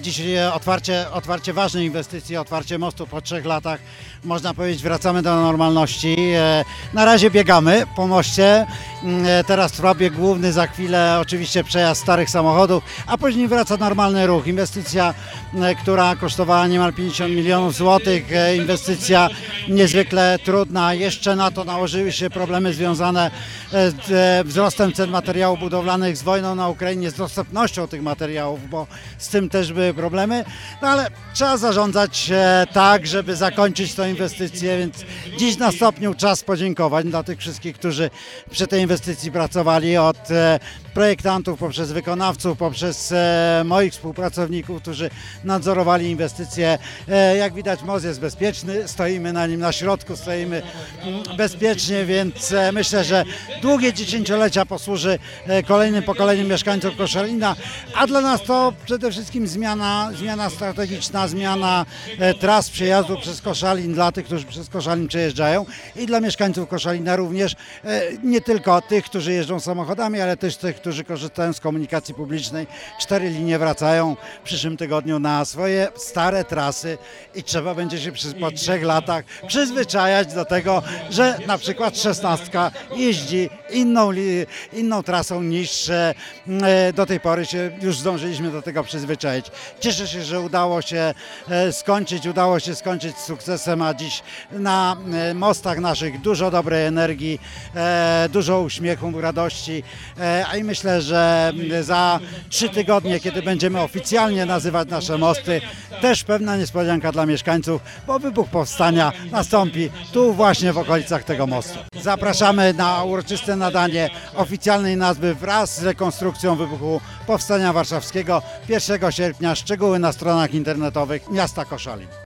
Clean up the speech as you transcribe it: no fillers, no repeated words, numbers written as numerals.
Dzisiaj otwarcie ważnej inwestycji, otwarcie mostu po 3 latach. Można powiedzieć, wracamy do normalności. Na razie biegamy po moście. Teraz trwa bieg główny, za chwilę oczywiście przejazd starych samochodów, a później wraca normalny ruch. Inwestycja, która kosztowała niemal 50 milionów złotych. Inwestycja niezwykle trudna. Jeszcze na to nałożyły się problemy związane z wzrostem cen materiałów budowlanych, z wojną na Ukrainie, z dostępnością tych materiałów, bo z tym też były problemy. No ale trzeba zarządzać tak, żeby zakończyć tę inwestycję, więc dziś na stopniu czas podziękować dla tych wszystkich, którzy przy tej inwestycji pracowali, od projektantów, poprzez wykonawców, poprzez moich współpracowników, którzy nadzorowali inwestycje. Jak widać, most jest bezpieczny, stoimy na nim, na środku stoimy bezpiecznie, więc myślę, że długie dziesięciolecia posłuży kolejnym pokoleniom mieszkańców Koszalina, a dla nas to przede wszystkim zmiana strategiczna, zmiana tras przejazdu przez Koszalin dla tych, którzy przez Koszalin przejeżdżają, i dla mieszkańców Koszalina również, nie tylko tych, którzy jeżdżą samochodami, ale też tych, którzy korzystają z komunikacji publicznej. 4 linie wracają w przyszłym tygodniu na swoje stare trasy i trzeba będzie się po 3 latach przyzwyczajać do tego, że na przykład 16 jeździ inną trasą niż do tej pory się już zdążyliśmy do tego przyzwyczaić. Cieszę się, że udało się skończyć z sukcesem, a dziś na mostach naszych dużo dobrej energii, dużo uśmiechu, radości, a i myślę, że za 3 tygodnie, kiedy będziemy oficjalnie nazywać nasze mosty, też pewna niespodzianka dla mieszkańców, bo wybuch powstania nastąpi tu właśnie w okolicach tego mostu. Zapraszamy na uroczyste nadanie oficjalnej nazwy wraz z rekonstrukcją wybuchu powstania warszawskiego 1 sierpnia. Szczegóły na stronach internetowych miasta Koszalin.